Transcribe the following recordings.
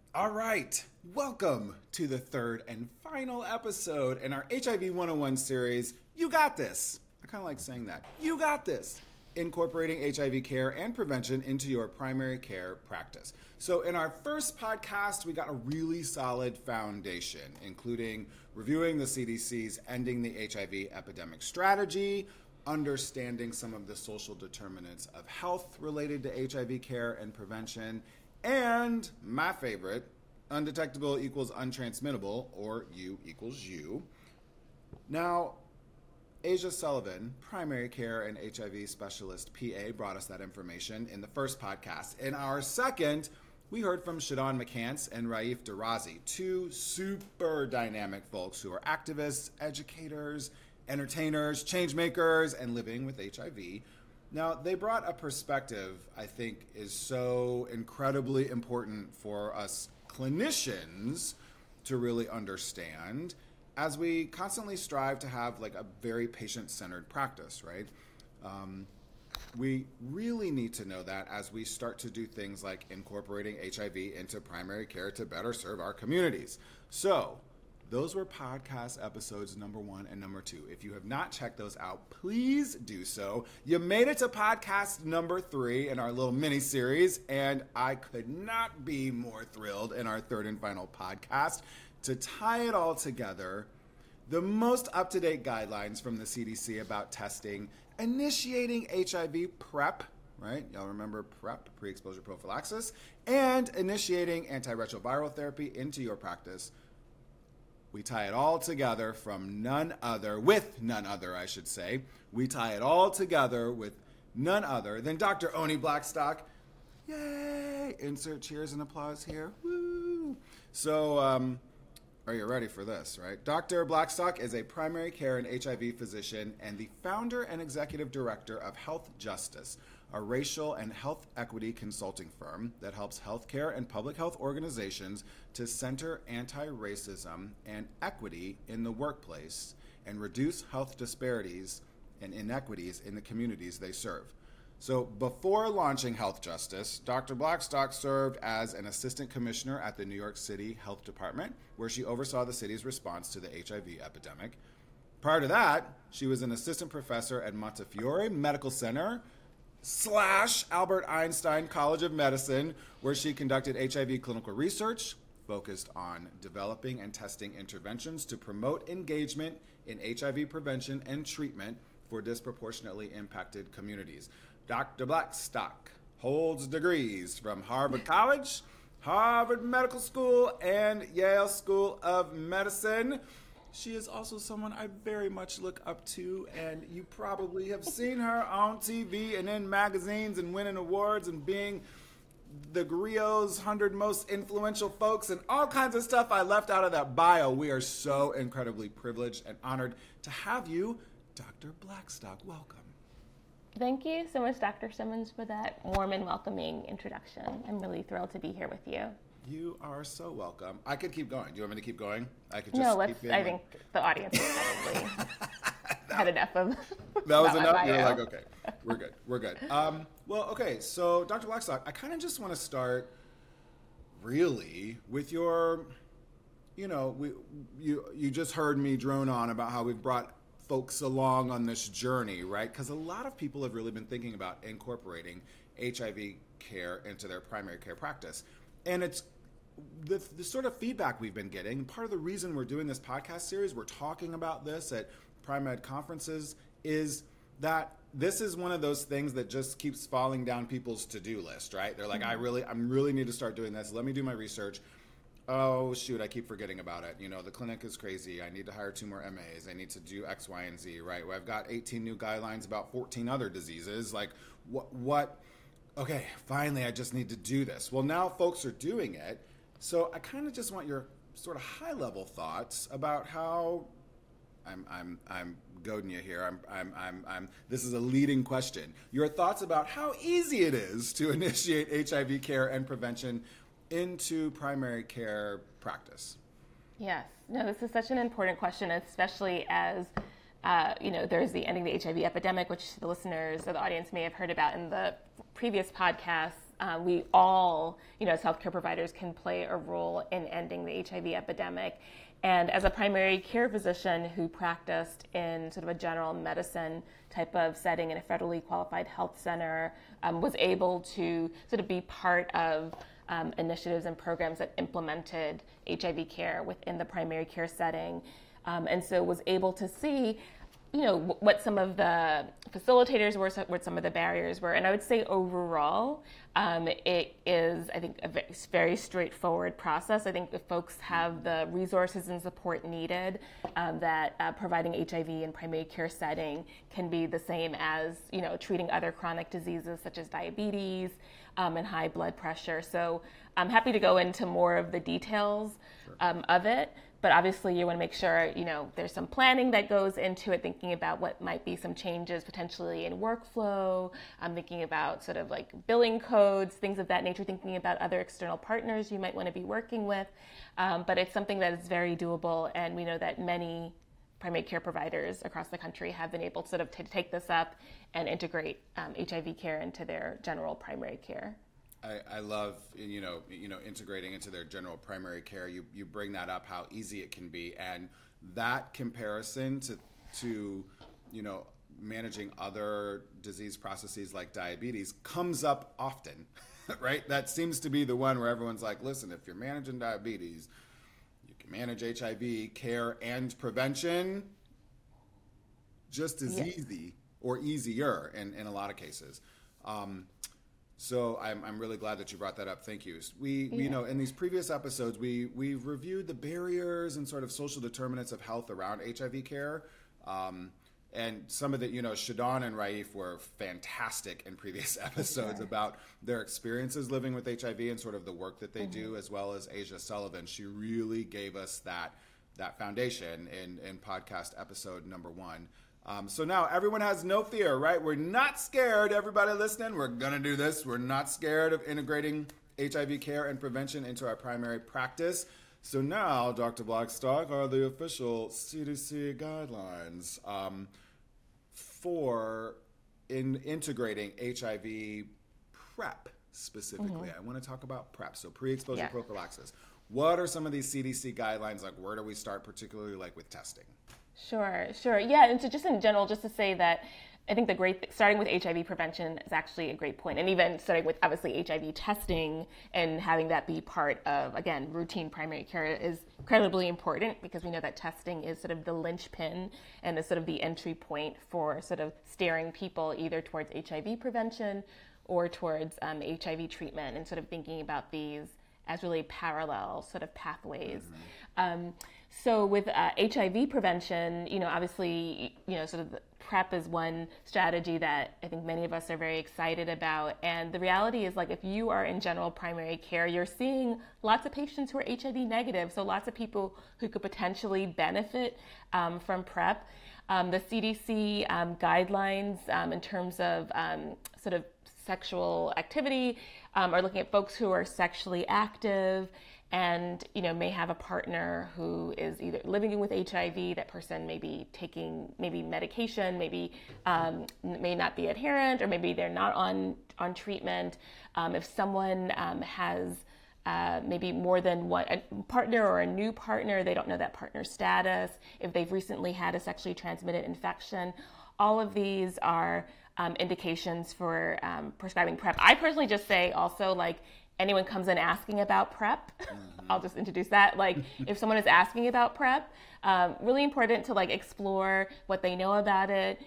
All right, welcome to the third and final episode in our HIV 101 series, You Got This. I kind of like saying that. You got this. Incorporating HIV care and prevention into your primary care practice. So in our first podcast, we got a really solid foundation, including reviewing the CDC's Ending the HIV Epidemic Strategy, understanding some of the social determinants of health related to HIV care and prevention, and my favorite, undetectable equals untransmittable, or U equals U. Now, Asia Sullivan, primary care and HIV specialist PA, brought us that information in the first podcast. In our second, we heard from Shadon McCants and Raif Darazi, two super dynamic folks who are activists, educators, entertainers, change makers, and living with HIV. Now, they brought a perspective I think is so incredibly important for us clinicians to really understand as we constantly strive to have like a very patient-centered practice, right? We really need to know that as we start to do things like incorporating HIV into primary care to better serve our communities. So, those were podcast episodes number 1 and number 2. If you have not checked those out, please do so. You made it to podcast number 3 in our little mini series, and I could not be more thrilled in our third and final podcast to tie it all together. The most up-to-date guidelines from the CDC about testing, initiating HIV PrEP, right? Y'all remember PrEP, pre-exposure prophylaxis, and initiating antiretroviral therapy into your practice. We tie it all together with none other, I should say. We tie it all together with none other than Dr. Oni Blackstock. Yay! Insert cheers and applause here. Woo! So, are you ready for this, right? Dr. Blackstock is a primary care and HIV physician and the founder and executive director of Health Justice, a racial and health equity consulting firm that helps healthcare and public health organizations to center anti-racism and equity in the workplace and reduce health disparities and inequities in the communities they serve. So before launching Health Justice, Dr. Blackstock served as an assistant commissioner at the New York City Health Department, where she oversaw the city's response to the HIV epidemic. Prior to that, she was an assistant professor at Montefiore Medical Center / Albert Einstein College of Medicine, where she conducted HIV clinical research, focused on developing and testing interventions to promote engagement in HIV prevention and treatment for disproportionately impacted communities. Dr. Blackstock holds degrees from Harvard College, Harvard Medical School, and Yale School of Medicine. She is also someone I very much look up to, and you probably have seen her on TV and in magazines and winning awards and being the Grio's 100 most influential folks and all kinds of stuff I left out of that bio. We are so incredibly privileged and honored to have you, Dr. Blackstock. Welcome. Thank you so much, Dr. Simmons, for that warm and welcoming introduction. I'm really thrilled to be here with you. You are so welcome. I could keep going. Do you want me to keep going? I could just No, keep going. I think the audience has probably had enough of that was enough? You're like, okay, we're good. Well, okay, so Dr. Blackstock, I kind of just want to start really with your, you just heard me drone on about how we've brought folks along on this journey, right? Because a lot of people have really been thinking about incorporating HIV care into their primary care practice. And it's the sort of feedback we've been getting. Part of the reason we're doing this podcast series, we're talking about this at PriMed conferences, is that this is one of those things that just keeps falling down people's to-do list, right? They're like, I really need to start doing this. Let me do my research. Oh, shoot, I keep forgetting about it. The clinic is crazy. I need to hire 2 more MAs. I need to do X, Y, and Z, right? Well, I've got 18 new guidelines about 14 other diseases. Like, what? Okay, finally, I just need to do this. Well, now folks are doing it. So I kind of just want your sort of high-level thoughts about how I'm goading you here. This is a leading question. Your thoughts about how easy it is to initiate HIV care and prevention into primary care practice. Yes. No, this is such an important question, especially as, there's the Ending the HIV Epidemic, which the listeners or the audience may have heard about in the previous podcast we all, as healthcare providers, can play a role in ending the HIV epidemic. And as a primary care physician who practiced in sort of a general medicine type of setting in a federally qualified health center, was able to sort of be part of initiatives and programs that implemented HIV care within the primary care setting. And so was able to see what some of the facilitators were, what some of the barriers were. And I would say overall, it is, I think, a very straightforward process. I think if folks have the resources and support needed, that providing HIV in primary care setting can be the same as, treating other chronic diseases such as diabetes and high blood pressure. So I'm happy to go into more of the details of it. But obviously, you want to make sure, there's some planning that goes into it, thinking about what might be some changes potentially in workflow. I'm thinking about sort of like billing codes, things of that nature, thinking about other external partners you might want to be working with. But it's something that is very doable. And we know that many primary care providers across the country have been able to sort of take this up and integrate HIV care into their general primary care. I love, integrating into their general primary care. You bring that up, how easy it can be. And that comparison to managing other disease processes like diabetes comes up often, right? That seems to be the one where everyone's like, listen, if you're managing diabetes, you can manage HIV care and prevention just as easy or easier in a lot of cases. So I'm really glad that you brought that up. Thank you. We in these previous episodes, we've reviewed the barriers and sort of social determinants of health around HIV care. And some of the, Shadon and Raif were fantastic in previous episodes about their experiences living with HIV and sort of the work that they do, as well as Asia Sullivan. She really gave us that foundation in podcast episode number 1. So now everyone has no fear, right? We're not scared. Everybody listening, we're going to do this. We're not scared of integrating HIV care and prevention into our primary practice. So now, Dr. Blackstock, are the official CDC guidelines for integrating HIV PrEP specifically. I want to talk about PrEP, so pre-exposure prophylaxis. What are some of these CDC guidelines? Like, where do we start, particularly like with testing? Sure. Yeah, and so just in general, just to say that I think starting with HIV prevention is actually a great point. And even starting with, obviously, HIV testing and having that be part of, again, routine primary care is incredibly important, because we know that testing is sort of the linchpin and is sort of the entry point for sort of steering people either towards HIV prevention or towards HIV treatment, and sort of thinking about these as really parallel sort of pathways. So with HIV prevention, obviously, sort of PrEP is one strategy that I think many of us are very excited about. And the reality is, like, if you are in general primary care, you're seeing lots of patients who are HIV negative. So lots of people who could potentially benefit from PrEP. The CDC guidelines in terms of sort of sexual activity are looking at folks who are sexually active and may have a partner who is either living with HIV. That person may be taking medication, maybe may not be adherent, or maybe they're not on treatment. If someone has maybe more than one partner or a new partner, they don't know that partner's status. If they've recently had a sexually transmitted infection, all of these are indications for prescribing PrEP. I personally just say also, like, anyone comes in asking about PrEP, I'll just introduce that. Like, if someone is asking about PrEP, really important to like explore what they know about it,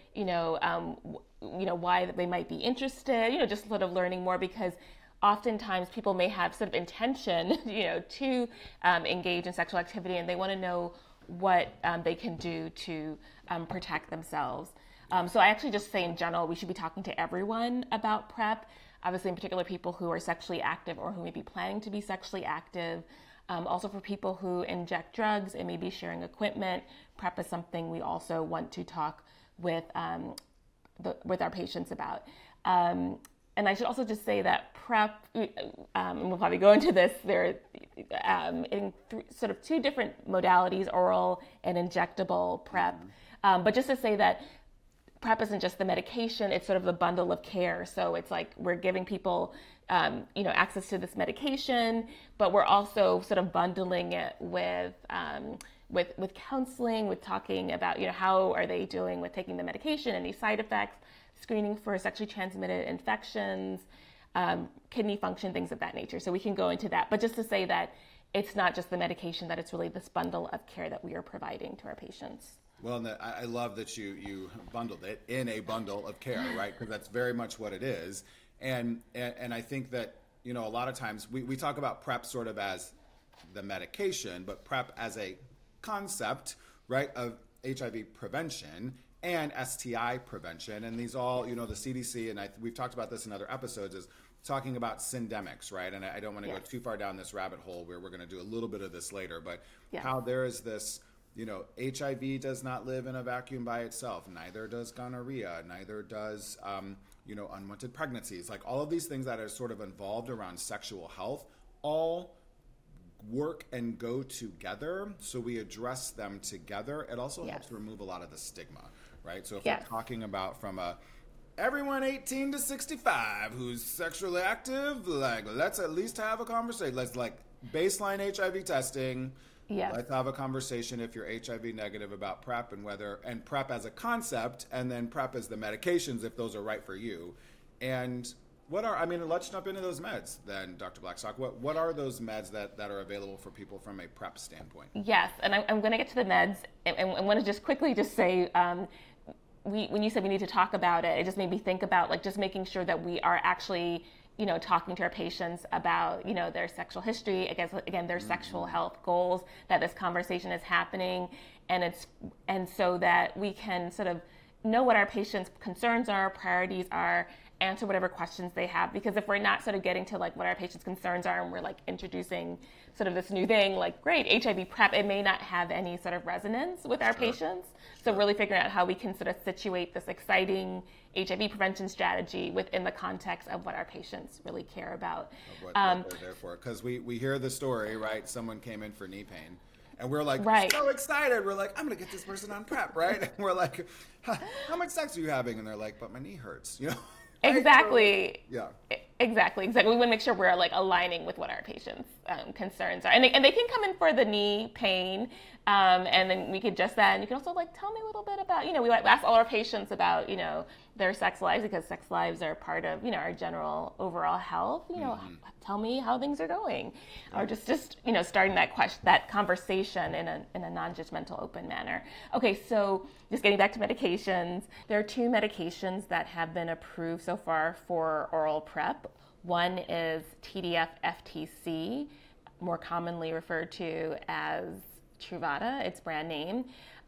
why they might be interested, just sort of learning more, because oftentimes people may have sort of intention, to engage in sexual activity, and they want to know what they can do to protect themselves. So I actually just say in general, we should be talking to everyone about PrEP. Obviously, in particular, people who are sexually active or who may be planning to be sexually active. Also for people who inject drugs and may be sharing equipment, PrEP is something we also want to talk with our patients about. And I should also just say that PrEP, and we'll probably go into this, there are sort of two different modalities, oral and injectable PrEP. But just to say that PrEP isn't just the medication, it's sort of the bundle of care. So it's like we're giving people access to this medication, but we're also sort of bundling it with counseling, with talking about, how are they doing with taking the medication, any side effects, screening for sexually transmitted infections, kidney function, things of that nature. So we can go into that. But just to say that it's not just the medication, that it's really this bundle of care that we are providing to our patients. Well, and I love that you bundled it in a bundle of care, right? Because that's very much what it is. And I think that, a lot of times we talk about PrEP sort of as the medication, but PrEP as a concept, right, of HIV prevention and STI prevention. And these all, the CDC, and we've talked about this in other episodes, is talking about syndemics, right? And I don't want to go too far down this rabbit hole where we're going to do a little bit of this later, but how there is this, HIV does not live in a vacuum by itself. Neither does gonorrhea. Neither does, unwanted pregnancies. Like all of these things that are sort of involved around sexual health all work and go together. So we address them together. It also helps remove a lot of the stigma, right? So if we're talking about from everyone 18 to 65 who's sexually active, like let's at least have a conversation. Let's baseline HIV testing. Yes. Let's have a conversation if you're HIV negative about PrEP and PrEP as a concept, and then PrEP as the medications if those are right for you. And let's jump into those meds then, Dr. Blackstock. What are those meds that are available for people from a PrEP standpoint? Yes, and I'm going to get to the meds, and I want to just quickly say, when you said we need to talk about it, it just made me think about just making sure that we are actually talking to our patients about, their sexual history, again, their sexual health goals, that this conversation is happening, and so that we can sort of know what our patients' concerns are, priorities are, answer whatever questions they have. Because if we're not sort of getting to what our patients' concerns are, and we're introducing sort of this new thing, great, HIV PrEP, it may not have any sort of resonance with our patients. So really figuring out how we can sort of situate this exciting HIV prevention strategy within the context of what our patients really care about. What they're there for. Because we hear the story, right? Someone came in for knee pain. And we're so excited. We're I'm going to get this person on PrEP, right? And we're how much sex are you having? And they're but my knee hurts, Exactly. Yeah. Exactly. We want to make sure we're aligning with what our patients' concerns are, and they can come in for the knee pain, and then we could adjust that. And you can also tell me a little bit about we ask all our patients about their sex lives, because sex lives are part of our general overall health. Tell me how things are going, or just starting that conversation in a non-judgmental, open manner. Okay, so just getting back to medications, there are 2 medications that have been approved so far for oral PrEP. One is TDF-FTC, more commonly referred to as Truvada, its brand name.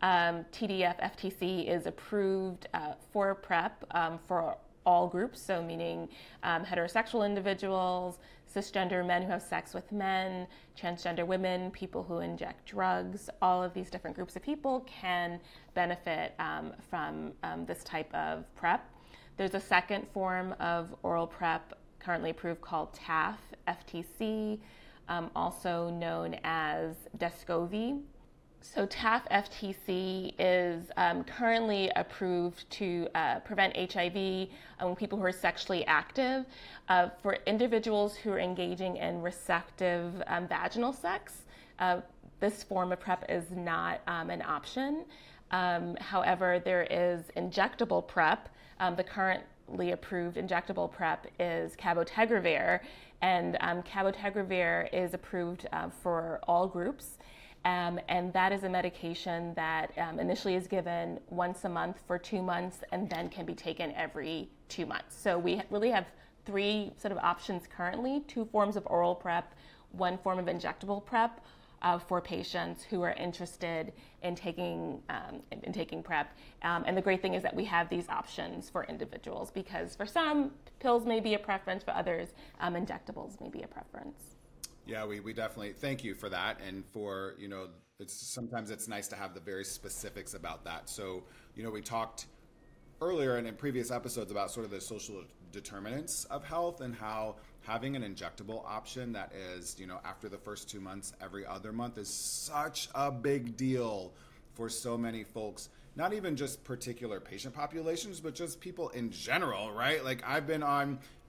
TDF-FTC is approved for PrEP for all groups, so meaning heterosexual individuals, cisgender men who have sex with men, transgender women, people who inject drugs. All of these different groups of people can benefit from this type of PrEP. There's a second form of oral PrEP currently approved called TAF-FTC, also known as Descovy. So TAF-FTC is currently approved to prevent HIV among people who are sexually active. For individuals who are engaging in resective vaginal sex, this form of PrEP is not an option. However, there is injectable PrEP. The currently approved injectable PrEP is cabotegravir, and cabotegravir is approved for all groups. And that is a medication that initially is given once a month for 2 months and then can be taken every 2 months. So we really have 3 sort of options currently: 2 forms of oral PrEP, 1 form of injectable PrEP for patients who are interested in taking PrEP. And the great thing is that we have these options for individuals, because for some, pills may be a preference, for others, injectables may be a preference. Yeah, we definitely thank you for that, and for sometimes it's nice to have the very specifics about that. So we talked earlier and in previous episodes about sort of the social determinants of health, and how having an injectable option that is after the first 2 months, every other month, is such a big deal for so many folks. Not even just particular patient populations, but just people in general, right? I've been on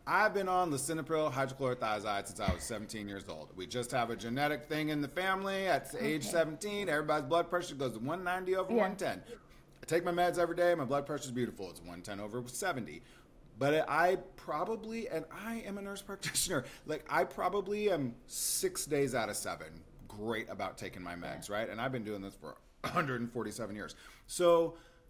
I've been on lisinopril hydrochlorothiazide since I was 17 years old. We just have a genetic thing in the family. At age 17, everybody's blood pressure goes to 190 over 110. I take my meds every day. My blood pressure is beautiful. It's 110 over 70. But I probably, and I am a nurse practitioner, like I probably am 6 days out of 7 great about taking my meds, right? And I've been doing this for 147 years. So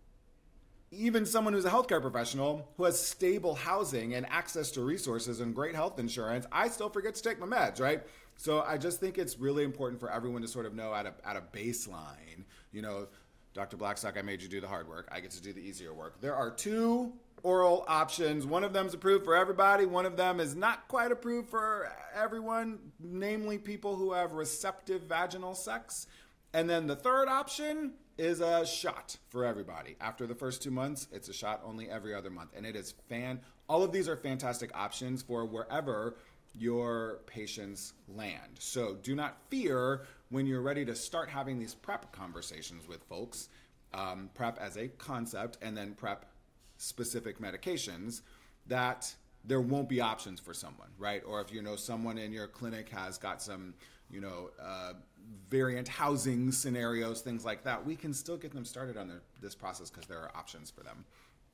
even someone who's a healthcare professional who has stable housing and access to resources and great health insurance, I still forget to take my meds, right? So I just think it's really important for everyone to sort of know at a baseline, you know, Dr. Blackstock, I made you do the hard work. I get to do the easier work. There are 2 oral options. One of them is approved for everybody. One of them is not quite approved for everyone, namely people who have receptive vaginal sex. And then the third option is a shot for everybody. After the first 2 months, it's a shot only every other month. And it is all of these are fantastic options for wherever your patients land. So do not fear when you're ready to start having these PrEP conversations with folks, PrEP as a concept, and then PrEP specific medications, that there won't be options for someone, right? Or if you know someone in your clinic has got some, you know, variant housing scenarios, things like that, we can still get them started on this process because there are options for them,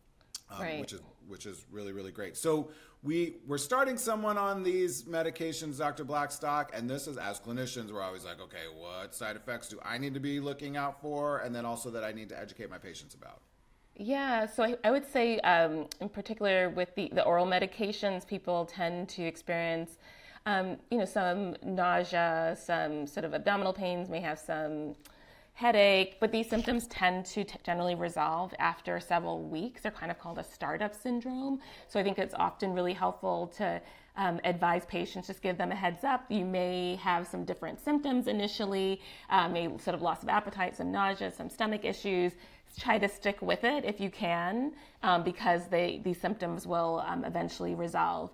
which is really, really great. So we're starting someone on these medications, Dr. Blackstock, and this is, as clinicians, we're always like, okay, what side effects do I need to be looking out for? And then also that I need to educate my patients about. Yeah, so I would say in particular with the oral medications, people tend to experience some nausea, some sort of abdominal pains, may have some headache, but these symptoms tend to generally resolve after several weeks. They're kind of called a startup syndrome. So I think it's often really helpful to advise patients, just give them a heads up. You may have some different symptoms initially, maybe sort of loss of appetite, some nausea, some stomach issues. Try to stick with it if you can, because these symptoms will eventually resolve.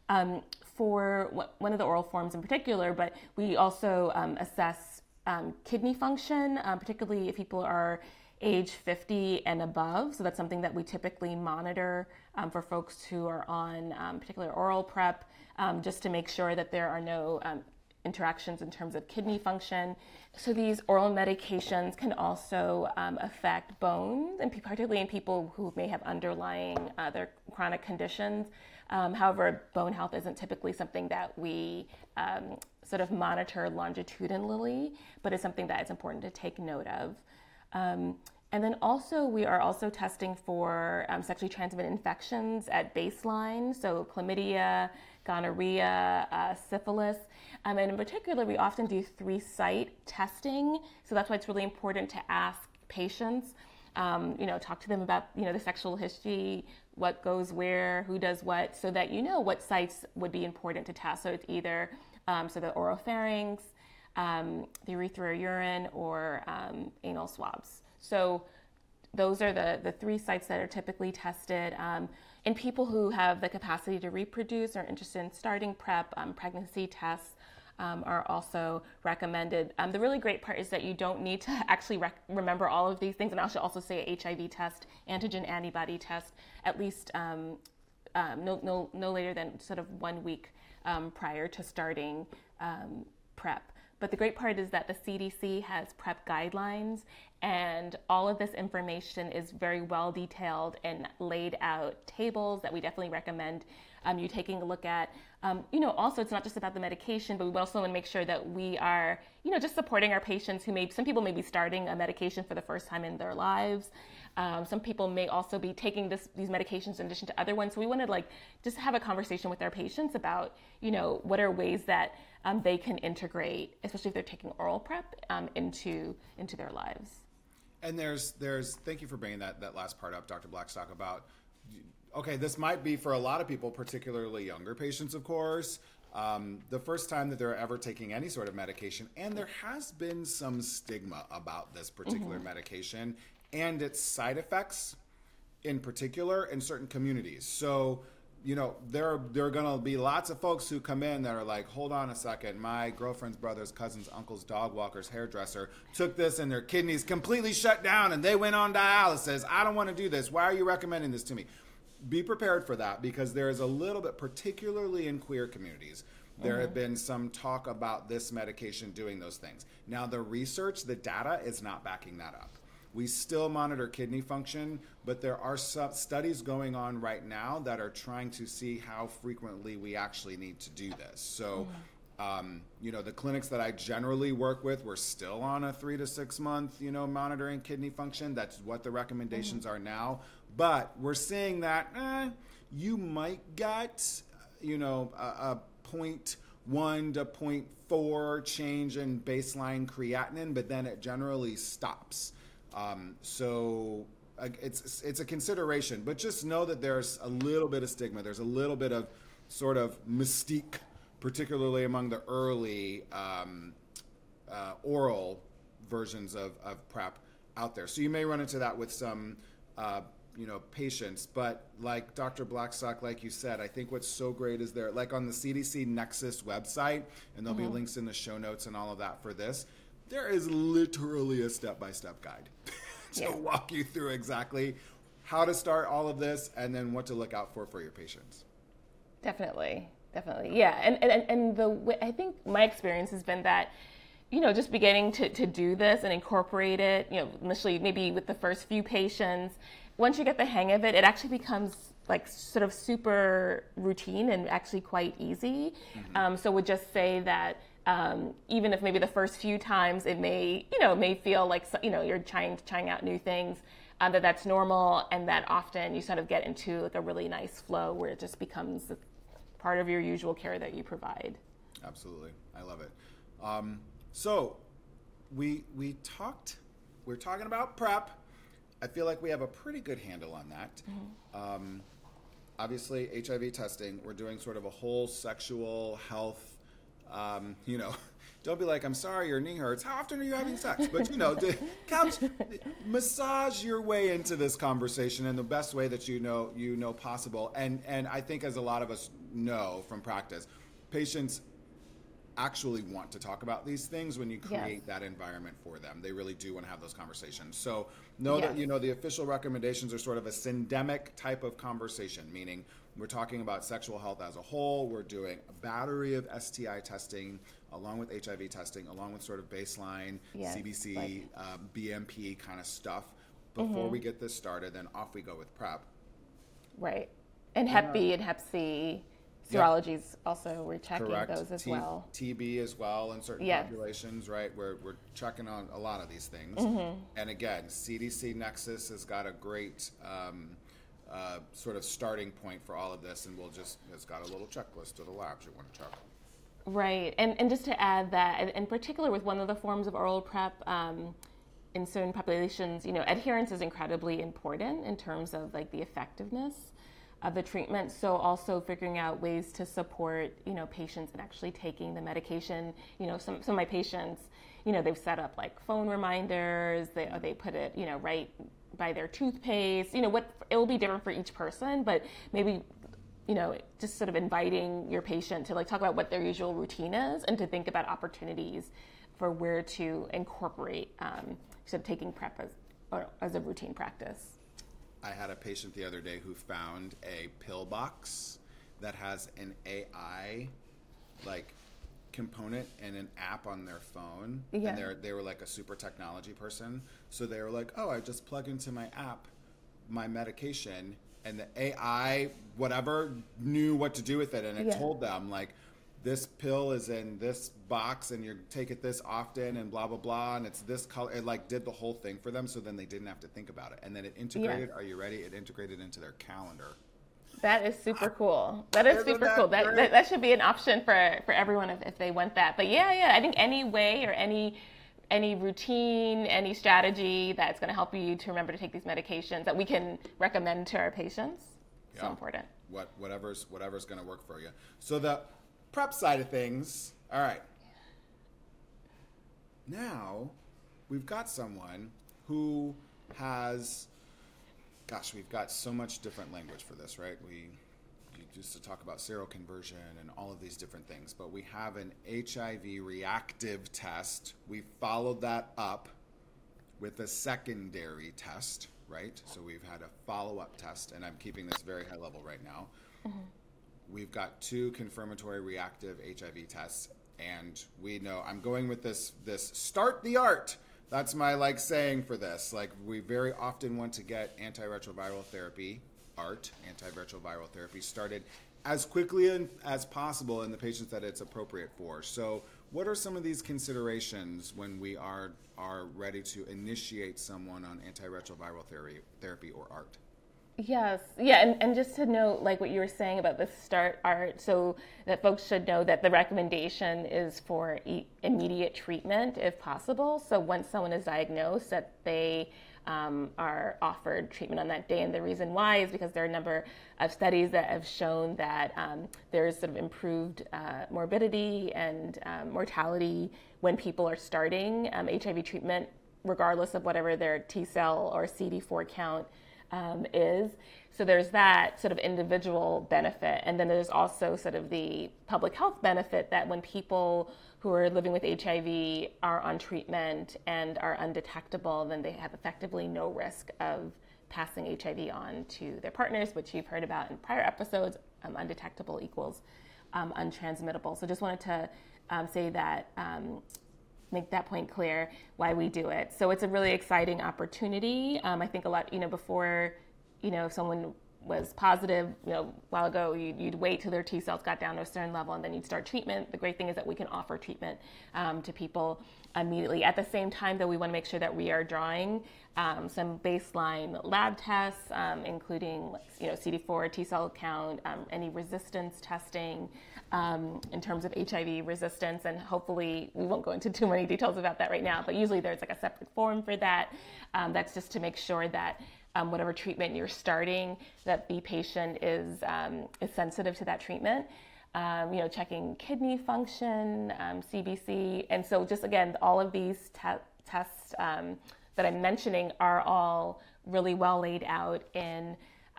For one of the oral forms in particular, but we also assess kidney function, particularly if people are age 50 and above. So that's something that we typically monitor for folks who are on particular oral PrEP, just to make sure that there are no interactions in terms of kidney function. So these oral medications can also affect bones, and particularly in people who may have underlying their chronic conditions. However, bone health isn't typically something that we sort of monitor longitudinally, but it's something that it's important to take note of. And then also, we are also testing for sexually transmitted infections at baseline, so chlamydia, gonorrhea, syphilis. And in particular, we often do 3-site testing. So that's why it's really important to ask patients, talk to them about, the sexual history, what goes where, who does what, so that you know what sites would be important to test. So it's either the oropharynx, the urethra or urine, or anal swabs. So those are the 3 sites that are typically tested. In people who have the capacity to reproduce or are interested in starting PrEP, pregnancy tests are also recommended. The really great part is that you don't need to actually remember all of these things. And I should also say HIV test, antigen antibody test, at least no later than sort of 1 week prior to starting PrEP. But the great part is that the CDC has PrEP guidelines, and all of this information is very well detailed and laid out tables that we definitely recommend you taking a look at. Also, it's not just about the medication, but we also want to make sure that we are, just supporting our patients some people may be starting a medication for the first time in their lives. Some people may also be taking these medications in addition to other ones. So we want to just have a conversation with our patients about, what are ways that they can integrate, especially if they're taking oral PrEP, into their lives. And there's thank you for bringing that last part up, Dr. Blackstock, about, okay, this might be for a lot of people, particularly younger patients, of course, the first time that they're ever taking any sort of medication. And there has been some stigma about this particular medication and its side effects in particular in certain communities. So, there are going to be lots of folks who come in that are like, hold on a second, my girlfriend's brother's cousin's uncle's dog walker's hairdresser took this and their kidneys completely shut down and they went on dialysis. I don't want to do this. Why are you recommending this to me? be prepared for that, because there is a little bit, particularly in queer communities, there have been some talk about this medication doing those things. Now, the research, the data is not backing that up. We still monitor kidney function, but there are some studies going on right now that are trying to see how frequently we actually need to do this. So, the clinics that I generally work with, we're still on a 3 to 6 month, monitoring kidney function. That's what the recommendations are now. But we're seeing that you might get, a 0.1 to 0.4 change in baseline creatinine, but then it generally stops. So it's a consideration, but just know that there's a little bit of stigma. There's a little bit of sort of mystique, particularly among the early oral versions of PrEP out there. So you may run into that with some patients, but like Dr. Blackstock, like you said, I think what's so great is there, like on the CDC Nexus website, and there'll be links in the show notes and all of that for this, there is literally a step-by-step guide to walk you through exactly how to start all of this and then what to look out for your patients. Definitely. Yeah. And the way, I think my experience has been that, just beginning to do this and incorporate it, initially maybe with the first few patients, once you get the hang of it, it actually becomes like sort of super routine and actually quite easy. So would just say that even if maybe the first few times it may feel like, you're trying out new things, that's normal, and that often you sort of get into like a really nice flow where it just becomes part of your usual care that you provide. Absolutely. I love it. So we're talking about PrEP. I feel like we have a pretty good handle on that. Obviously, HIV testing, we're doing sort of a whole sexual health, don't be like, I'm sorry, your knee hurts. How often are you having sex? But, massage your way into this conversation in the best way that you know possible. And I think, as a lot of us know from practice, patients actually want to talk about these things when you create that environment for them. They really do want to have those conversations. So know that, the official recommendations are sort of a syndemic type of conversation, meaning we're talking about sexual health as a whole. We're doing a battery of STI testing along with HIV testing, along with sort of baseline CBC, BMP kind of stuff before we get this started. Then off we go with PrEP. Right. And Hep B and Hep C. Serologies also, we're checking those as well. TB as well in certain populations, right? We're checking on a lot of these things. And again, CDC Nexus has got a great sort of starting point for all of this, and it's got a little checklist of the labs you want to check. Right. And just to add that, in particular with one of the forms of oral PrEP, in certain populations, adherence is incredibly important in terms of like the effectiveness of the treatment. So also figuring out ways to support, patients in actually taking the medication. Some of my patients, they've set up like phone reminders. They put it, right by their toothpaste. It will be different for each person, but maybe, just sort of inviting your patient to like talk about what their usual routine is and to think about opportunities for where to incorporate sort of taking PrEP as a routine practice. I had a patient the other day who found a pill box that has an AI component and an app on their phone. And they were like a super technology person. So they were like, I just plug into my app my medication, and the AI, whatever, knew what to do with it. And it told them like, this pill is in this box and you take it this often and blah, blah, blah. And it's this color. It did the whole thing for them. So then they didn't have to think about it. And then it integrated, are you ready? It integrated into their calendar. That is super cool. That is super cool. That should be an option for everyone if they want that. But I think any way or any routine, any strategy that's going to help you to remember to take these medications that we can recommend to our patients, so important. Whatever's going to work for you. So the PrEP side of things. All right. Now we've got someone who has, we've got so much different language for this, right? We used to talk about seroconversion and all of these different things, but we have an HIV reactive test. We followed that up with a secondary test, right? So we've had a follow-up test, and I'm keeping this very high level right now. We've got 2 confirmatory reactive HIV tests, and we know I'm going with this start the ART. That's my saying for this. We very often want to get antiretroviral therapy, ART, antiretroviral therapy, started as quickly as possible in the patients that it's appropriate for. So what are some of these considerations when we are ready to initiate someone on antiretroviral therapy or ART? Yes, yeah, and just to note, like what you were saying about the start ART, so that folks should know that the recommendation is for immediate treatment if possible. So once someone is diagnosed, that they are offered treatment on that day. And the reason why is because there are a number of studies that have shown that there is sort of improved morbidity and mortality when people are starting HIV treatment, regardless of whatever their T cell or CD4 count is. So there's that sort of individual benefit. And then there's also sort of the public health benefit that when people who are living with HIV are on treatment and are undetectable, then they have effectively no risk of passing HIV on to their partners, which you've heard about in prior episodes. Undetectable equals untransmittable. So just wanted to say that, make that point clear why we do it. So it's a really exciting opportunity. I think a lot, before, if someone was positive, a while ago, you'd wait till their T cells got down to a certain level and then you'd start treatment. The great thing is that we can offer treatment to people immediately. At the same time, though, we want to make sure that we are drawing some baseline lab tests, including CD4, T cell count, any resistance testing in terms of HIV resistance, and hopefully we won't go into too many details about that right now, but usually there's a separate form for that. That's just to make sure that whatever treatment you're starting, that the patient is sensitive to that treatment. Checking kidney function, CBC, and so just again, all of these tests that I'm mentioning are all really well laid out in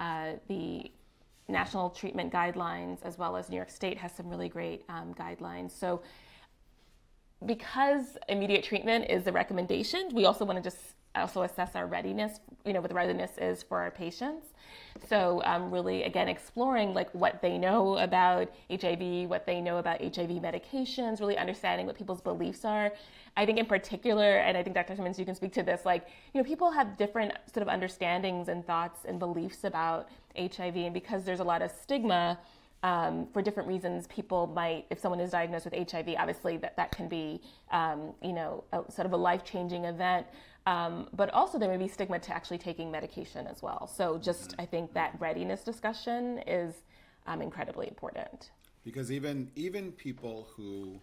the National Treatment Guidelines, as well as New York State has some really great guidelines. So because immediate treatment is the recommendation, we also want to just also assess our readiness, what the readiness is for our patients. So really, again, exploring what they know about HIV, what they know about HIV medications, really understanding what people's beliefs are. I think in particular, and I think Dr. Simmons, you can speak to this, people have different sort of understandings and thoughts and beliefs about HIV, and because there's a lot of stigma, for different reasons, people might, if someone is diagnosed with HIV, obviously that can be, a sort of a life-changing event. But also there may be stigma to actually taking medication as well. So just, I think that readiness discussion is incredibly important. Because even people who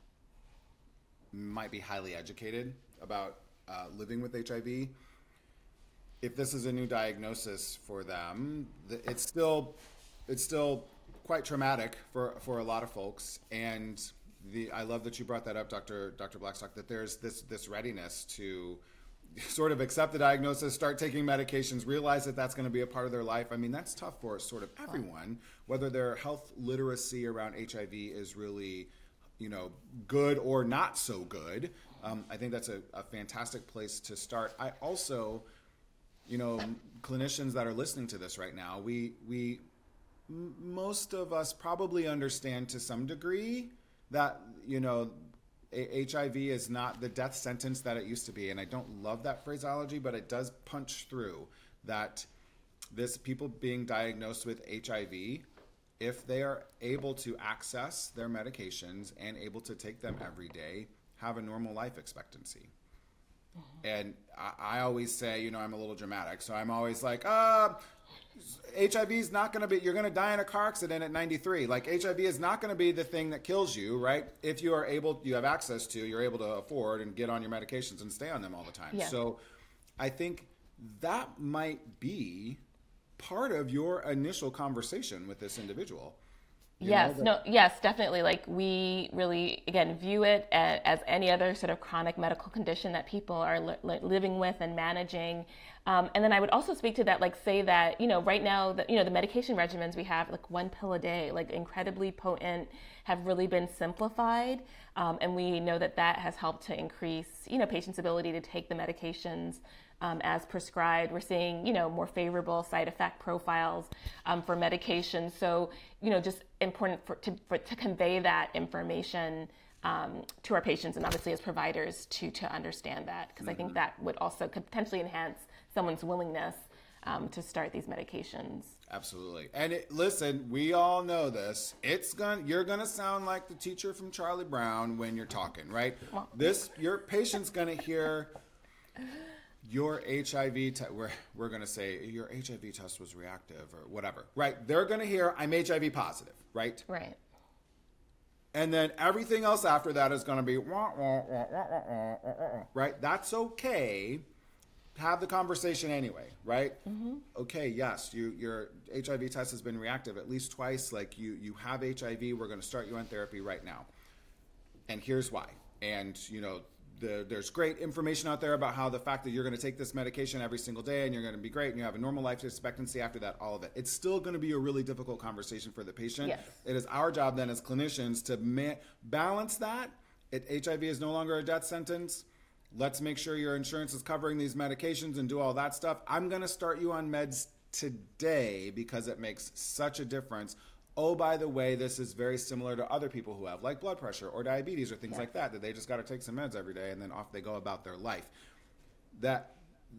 might be highly educated about living with HIV, if this is a new diagnosis for them, it's still quite traumatic for a lot of folks. And I love that you brought that up, Dr. Blackstock, that there's this readiness to sort of accept the diagnosis, start taking medications, realize that that's going to be a part of their life. I mean, that's tough for sort of everyone, whether their health literacy around HIV is really, good or not so good. I think that's a fantastic place to start. I also, clinicians that are listening to this right now, we most of us probably understand to some degree that, HIV is not the death sentence that it used to be. And I don't love that phraseology, but it does punch through that people being diagnosed with HIV, if they are able to access their medications and able to take them every day, have a normal life expectancy. Mm-hmm. And I always say, I'm a little dramatic. So I'm always like, HIV is not going to be, you're going to die in a car accident at 93. HIV is not going to be the thing that kills you, right? If you have access to, you're able to afford and get on your medications and stay on them all the time. Yeah. So I think that might be part of your initial conversation with this individual. Yes, definitely. We really, again, view it as any other sort of chronic medical condition that people are living with and managing. And then I would also speak to that, say that, right now, the medication regimens we have, one pill a day, incredibly potent, have really been simplified. And we know that that has helped to increase, patients' ability to take the medications as prescribed. We're seeing, more favorable side effect profiles for medications. So, just important to convey that information to our patients and obviously as providers to understand that, because I think that would also could potentially enhance someone's willingness to start these medications. Absolutely. And listen, we all know this. You're gonna sound like the teacher from Charlie Brown when you're talking, right? Well, Your patient's gonna hear your HIV test. We're gonna say your HIV test was reactive or whatever, right? They're gonna hear I'm HIV positive, right? Right. And then everything else after that is gonna be wah, wah, wah, wah, wah, wah, wah, wah. Right? That's okay. Have the conversation anyway, right? Mm-hmm. Okay, yes, your HIV test has been reactive at least twice. Like you have HIV. We're going to start you on therapy right now, and here's why. And there's great information out there about how the fact that you're going to take this medication every single day and you're going to be great and you have a normal life expectancy after that, all of it. It's still going to be a really difficult conversation for the patient. Yes. It is our job then as clinicians to balance that. HIV is no longer a death sentence. Let's make sure your insurance is covering these medications and do all that stuff. I'm going to start you on meds today because it makes such a difference. Oh, by the way, this is very similar to other people who have like blood pressure or diabetes or things like that they just got to take some meds every day and then off they go about their life. That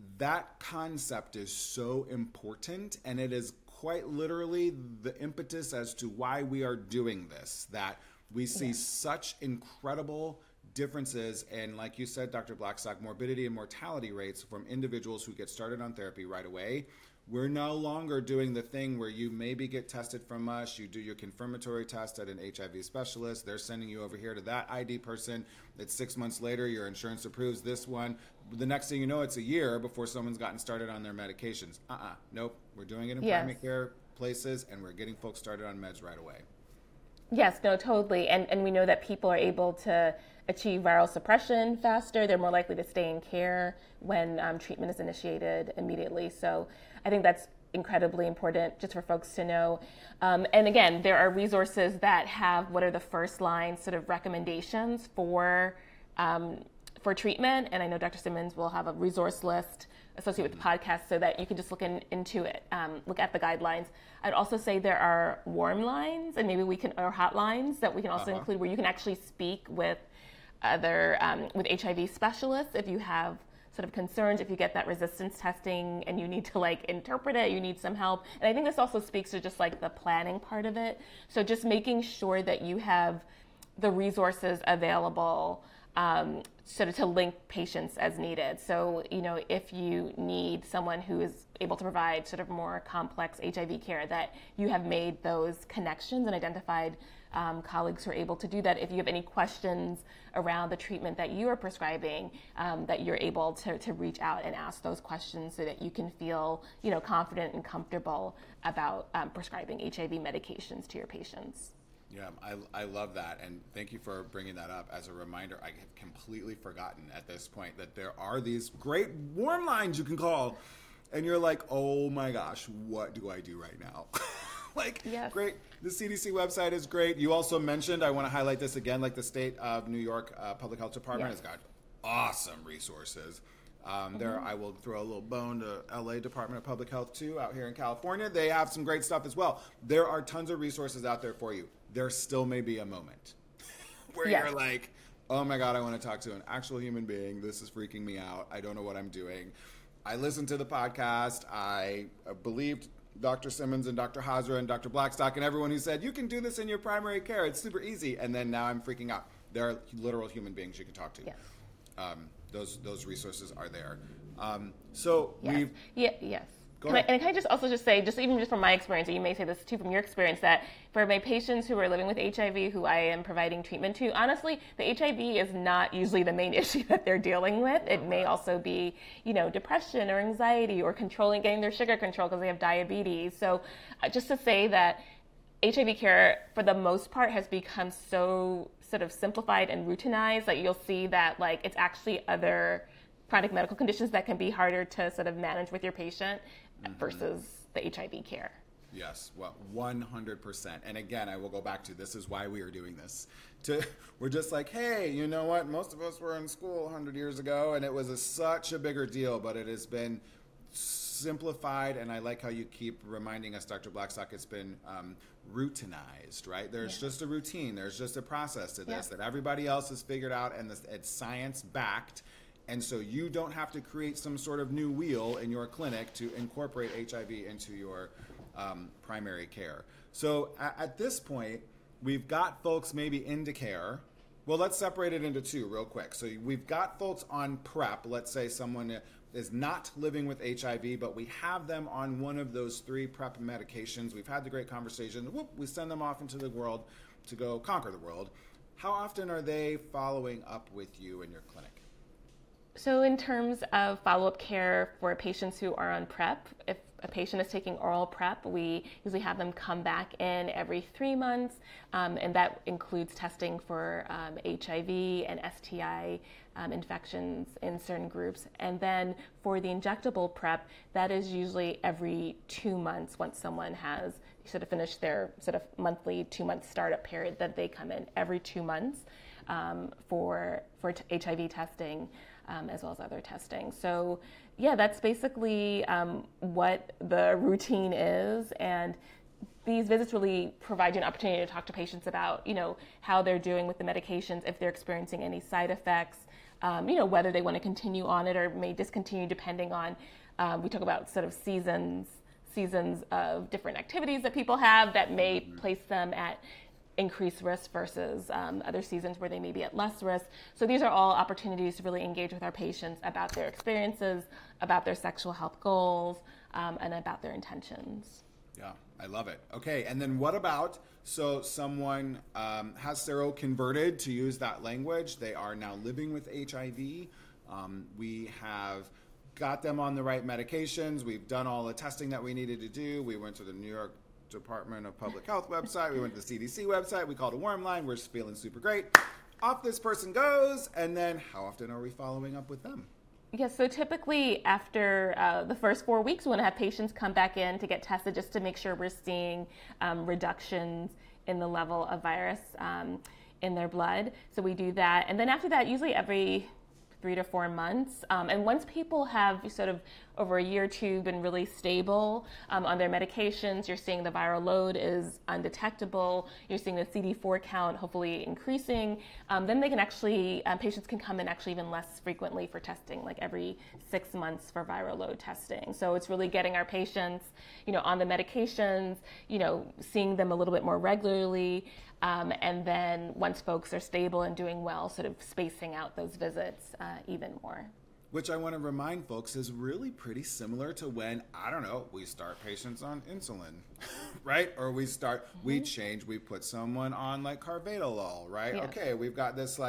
concept is so important, and it is quite literally the impetus as to why we are doing this, that we see such incredible differences in, like you said, Dr. Blackstock, morbidity and mortality rates from individuals who get started on therapy right away. We're no longer doing the thing where you maybe get tested from us, you do your confirmatory test at an HIV specialist, they're sending you over here to that ID person. It's 6 months later, your insurance approves this one. The next thing you know, it's a year before someone's gotten started on their medications. Nope. We're doing it in primary care places, and we're getting folks started on meds right away. Yes, no, totally. And we know that people are able to achieve viral suppression faster. They're more likely to stay in care when treatment is initiated immediately. So I think that's incredibly important just for folks to know. And again, there are resources that have what are the first line sort of recommendations for treatment. And I know Dr. Simmons will have a resource list associated with the podcast so that you can just look into it, look at the guidelines. I'd also say there are warm lines and maybe or hotlines that we can also include where you can actually speak with other with HIV specialists if you have sort of concerns, if you get that resistance testing and you need to interpret it, you need some help. And I think this also speaks to just the planning part of it. So just making sure that you have the resources available sort of to link patients as needed. So, if you need someone who is able to provide sort of more complex HIV care, that you have made those connections and identified colleagues who are able to do that. If you have any questions around the treatment that you are prescribing, that you're able to reach out and ask those questions so that you can feel, confident and comfortable about prescribing HIV medications to your patients. Yeah, I love that, and thank you for bringing that up as a reminder. I have completely forgotten at this point that there are these great warm lines you can call, and you're like, oh my gosh, what do I do right now? Great. The CDC website is great. You also mentioned, I want to highlight this again, the state of New York Public Health Department has got awesome resources. There, I will throw a little bone to LA Department of Public Health too, out here in California. They have some great stuff as well. There are tons of resources out there for you. There still may be a moment where you're like, oh my God, I want to talk to an actual human being. This is freaking me out. I don't know what I'm doing. I listened to the podcast. I believed Dr. Simmons and Dr. Hazra and Dr. Blackstock and everyone who said, you can do this in your primary care. It's super easy. And then now I'm freaking out. There are literal human beings you can talk to. Yes. Those resources are there. Yes. Can I just say, even from my experience, and you may say this too from your experience, that for my patients who are living with HIV, who I am providing treatment to, honestly, the HIV is not usually the main issue that they're dealing with. It may also be, depression or anxiety or getting their sugar controlled because they have diabetes. So just to say that HIV care, for the most part, has become so sort of simplified and routinized that you'll see that it's actually other chronic medical conditions that can be harder to sort of manage with your patient versus the HIV care. Yes, well, 100%. And again, I will go back to this is why we are doing this. We're just like, hey, you know what? Most of us were in school 100 years ago, and it was such a bigger deal, but it has been simplified, and I like how you keep reminding us, Dr. Blackstock, it's been routinized, right? There's just a routine. There's just a process to this that everybody else has figured out, and it's science-backed. And so you don't have to create some sort of new wheel in your clinic to incorporate HIV into your primary care. So at this point, we've got folks maybe into care. Well, let's separate it into two real quick. So we've got folks on PrEP. Let's say someone is not living with HIV, but we have them on one of those 3 PrEP medications. We've had the great conversation. Whoop, we send them off into the world to go conquer the world. How often are they following up with you in your clinic? So in terms of follow-up care for patients who are on PrEP, if a patient is taking oral PrEP, we usually have them come back in every 3 months, and that includes testing for HIV and STI infections in certain groups. And then for the injectable PrEP, that is usually every 2 months once someone has sort of finished their sort of monthly 2-month startup period, that they come in every 2 months for HIV testing. As well as other testing. So yeah, that's basically what the routine is. And these visits really provide you an opportunity to talk to patients about, how they're doing with the medications, if they're experiencing any side effects, whether they want to continue on it or may discontinue depending on, we talk about sort of seasons of different activities that people have that may place them at increased risk versus other seasons where they may be at less risk. So these are all opportunities to really engage with our patients about their experiences, about their sexual health goals, and about their intentions. Yeah, I love it. Okay, and then what about, so someone has seroconverted, to use that language, they are now living with HIV. We have got them on the right medications. We've done all the testing that we needed to do. We went to the New York Department of Public Health website. We went to the CDC website. We called a warm line. We're feeling super great. Off this person goes. And then how often are we following up with them? Yes, so typically after the first 4 weeks, we want to have patients come back in to get tested just to make sure we're seeing reductions in the level of virus in their blood. So we do that. And then after that, usually every 3 to 4 months. And once people have sort of over a year or two been really stable on their medications, you're seeing the viral load is undetectable, you're seeing the CD4 count hopefully increasing, then they can actually, patients can come in actually even less frequently for testing, like every 6 months for viral load testing. So it's really getting our patients, on the medications, seeing them a little bit more regularly, and then once folks are stable and doing well, sort of spacing out those visits even more. Which I want to remind folks is really pretty similar to when, we start patients on insulin, right? Or we put someone on like carvedilol, right? Yeah. Okay, we've got this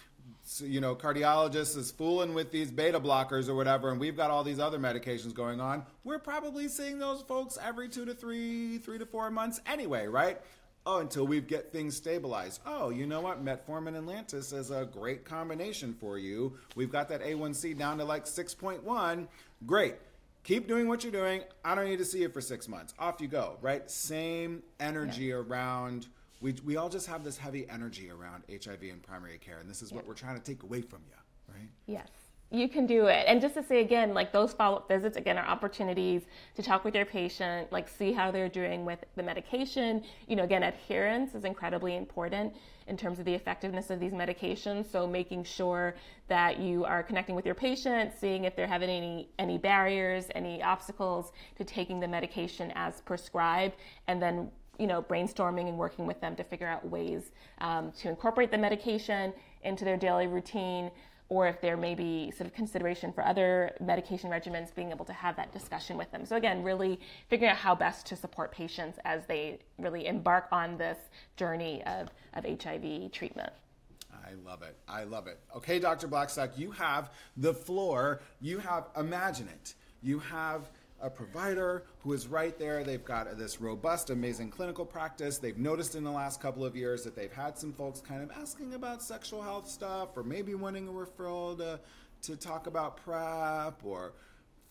cardiologist is fooling with these beta blockers or whatever, and we've got all these other medications going on. We're probably seeing those folks every 3 to 4 months anyway, right? Oh, until we get things stabilized. Oh, you know what? Metformin and Lantus is a great combination for you. We've got that A1C down to like 6.1. Great. Keep doing what you're doing. I don't need to see you for 6 months. Off you go, right? Same energy around. We all just have this heavy energy around HIV and primary care, and this is what we're trying to take away from you, right? Yes. You can do it. And just to say again, like those follow-up visits, again, are opportunities to talk with your patient, like see how they're doing with the medication. Again, adherence is incredibly important in terms of the effectiveness of these medications. So making sure that you are connecting with your patient, seeing if they're having any barriers, any obstacles to taking the medication as prescribed, and then brainstorming and working with them to figure out ways to incorporate the medication into their daily routine, or if there may be sort of consideration for other medication regimens, being able to have that discussion with them. So again, really figuring out how best to support patients as they really embark on this journey of HIV treatment. I love it. Okay, Dr. Blackstock, you have the floor. Imagine it. You have a provider who is right there. They've got this robust, amazing clinical practice. They've noticed in the last couple of years that they've had some folks kind of asking about sexual health stuff, or maybe wanting a referral to talk about PrEP, or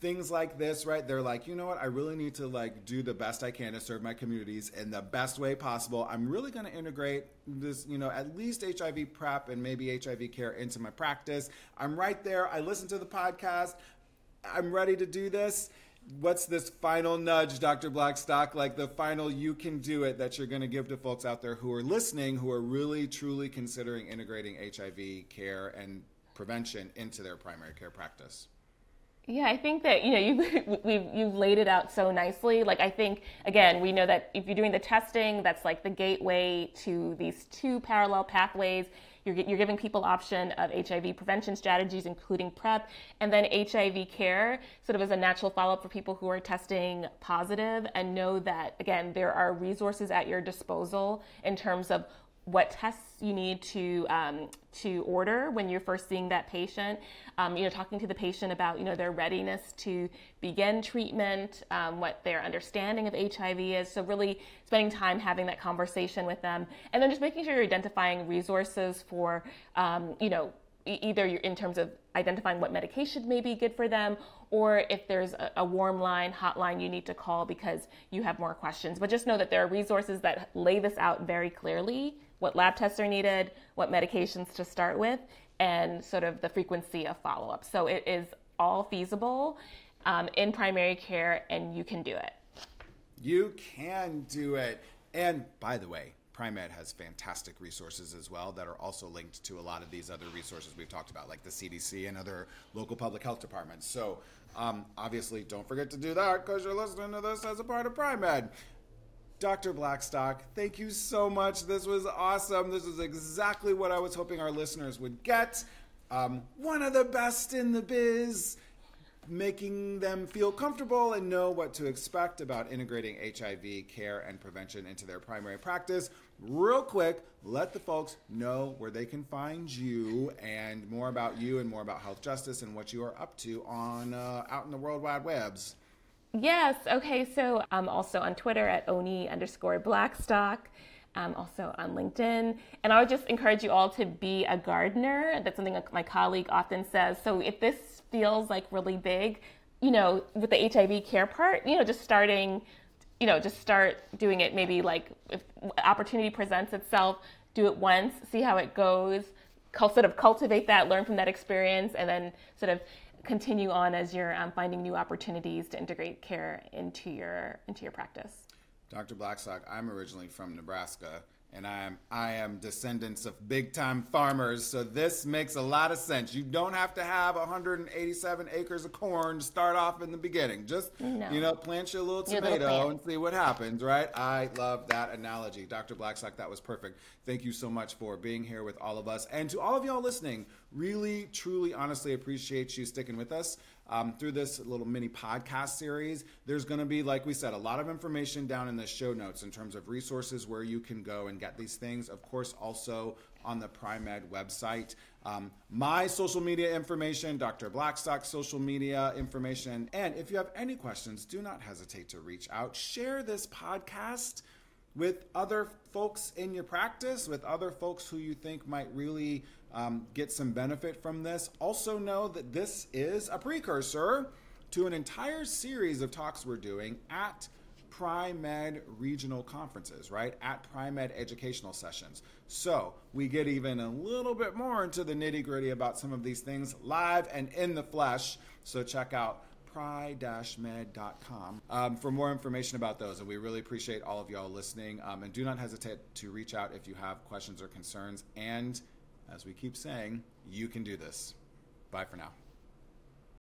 things like this, right? They're like, you know what? I really need to like do the best I can to serve my communities in the best way possible. I'm really going to integrate this, at least HIV PrEP and maybe HIV care into my practice. I'm right there. I listen to the podcast. I'm ready to do this. What's this final nudge, Dr. Blackstock, like the final you can do it that you're going to give to folks out there who are listening, who are really, truly considering integrating HIV care and prevention into their primary care practice? Yeah, I think that you've laid it out so nicely. Like I think again, we know that if you're doing the testing, that's like the gateway to these two parallel pathways. You're giving people option of HIV prevention strategies, including PrEP, and then HIV care, sort of as a natural follow-up for people who are testing positive, and know that again there are resources at your disposal in terms of what tests you need to order when you're first seeing that patient. Talking to the patient about their readiness to begin treatment, what their understanding of HIV is. So really spending time having that conversation with them, and then just making sure you're identifying resources for either in terms of identifying what medication may be good for them, or if there's a warm line, hotline you need to call because you have more questions. But just know that there are resources that lay this out very clearly, what lab tests are needed, what medications to start with, and sort of the frequency of follow-up. So it is all feasible in primary care, and you can do it. You can do it. And by the way, Pri-Med has fantastic resources as well that are also linked to a lot of these other resources we've talked about, like the CDC and other local public health departments. So obviously, don't forget to do that because you're listening to this as a part of Pri-Med. Dr. Blackstock, thank you so much. This was awesome. This is exactly what I was hoping our listeners would get. One of the best in the biz, making them feel comfortable and know what to expect about integrating HIV care and prevention into their primary practice. Real quick, let the folks know where they can find you and more about you and more about Health Justice and what you are up to on out in the World Wide Webs. Yes. Okay. So I'm also on Twitter at Oni_Blackstock. Also on LinkedIn. And I would just encourage you all to be a gardener. That's something like my colleague often says. So if this feels like really big, with the HIV care part, just starting, just start doing it. Maybe like if opportunity presents itself, do it once, see how it goes, sort of cultivate that, learn from that experience, and then sort of continue on as you're finding new opportunities to integrate care into your practice. Dr. Blackstock, I'm originally from Nebraska, and I am descendants of big-time farmers, so this makes a lot of sense. You don't have to have 187 acres of corn to start off in the beginning. Just, plant your little tomato and see what happens, right? I love that analogy. Dr. Blackstock, that was perfect. Thank you so much for being here with all of us. And to all of y'all listening, really, truly, honestly appreciate you sticking with us. Through this little mini podcast series. There's going to be, like we said, a lot of information down in the show notes in terms of resources where you can go and get these things. Of course, also on the Pri-Med website. My social media information, Dr. Blackstock's social media information. And if you have any questions, do not hesitate to reach out. Share this podcast with other folks in your practice, with other folks who you think might really get some benefit from this. Also know that this is a precursor to an entire series of talks we're doing at Pri-Med regional conferences, right? At Pri-Med educational sessions. So we get even a little bit more into the nitty-gritty about some of these things live and in the flesh. So check out pri-med.com for more information about those. And we really appreciate all of y'all listening. And do not hesitate to reach out if you have questions or concerns. And as we keep saying, you can do this. Bye for now.